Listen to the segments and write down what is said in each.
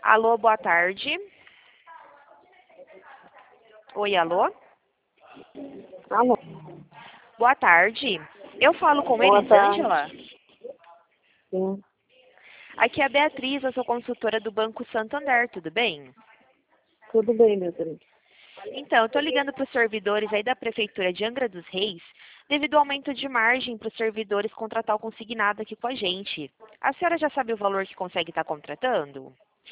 Alô, boa tarde. Oi, alô? Alô, Boa tarde. Eu falo com boa Elisângela? tarde. Sim, Aqui é a Beatriz, eu sou consultora do Banco Santander, tudo bem? tudo bem, Beatriz. Então, eu estou ligando para os servidores aí da Prefeitura de Angra dos Reis, devido ao aumento de margem para os servidores contratar o consignado aqui com a gente. A senhora já sabe o valor que consegue estar contratando?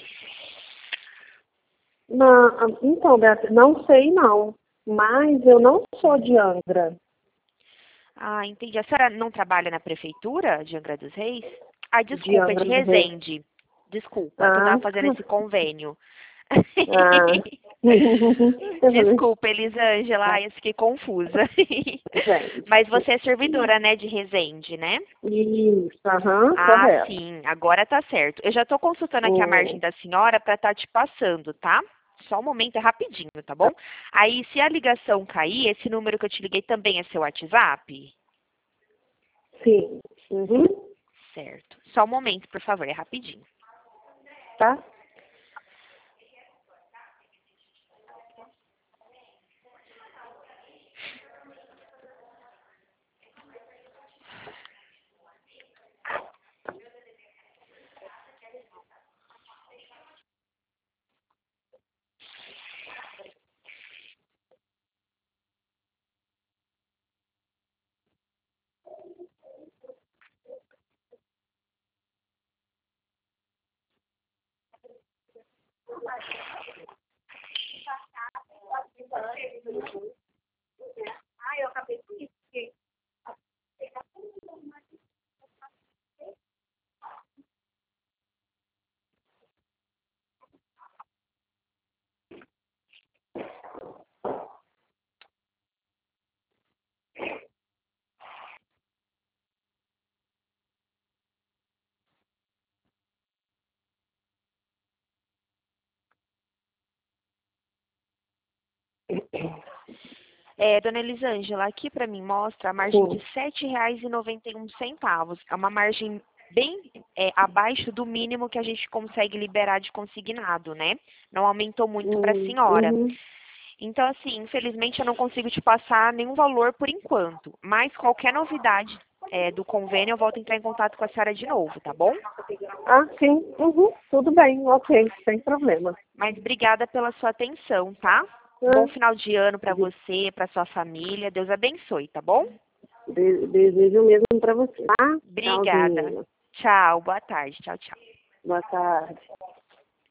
Então, Beatriz, não sei não, mas eu não sou de Angra. Ah, entendi. A senhora não trabalha na Prefeitura de Angra dos Reis? Ah, De desculpa, é de Angra do Reis. Resende. Desculpa, que eu Ah, estava fazendo esse convênio. ah. Desculpa, Elisângela, ai, eu fiquei confusa. Gente, Mas você é servidora, né, de Resende, né? isso, aham, Ah, correto. sim, agora tá certo. Eu já estou consultando aqui a margem da senhora para estar te passando, tá? Só um momento, é rapidinho, tá bom? Aí, se a ligação cair, esse número que eu te liguei também é seu WhatsApp? Sim, uhum, Certo. Só um momento, por favor, é rapidinho. tá? Dona Elisângela, aqui para mim mostra a margem de Sim. R$ 7,91. É uma margem bem abaixo do mínimo que a gente consegue liberar de consignado, né? Não aumentou muito para a senhora. Uhum. Então, assim, infelizmente eu não consigo te passar nenhum valor por enquanto. Mas qualquer novidade do convênio, eu volto a entrar em contato com a senhora de novo, tá bom? Ah, sim, uhum, tudo bem, ok, sem problema. Mas obrigada pela sua atenção, tá? Bom final de ano para você, para sua família. Deus abençoe, tá bom? Desejo o mesmo para você, tá? Obrigada. Tchauzinho. Tchau, boa tarde. Tchau, tchau. Boa tarde.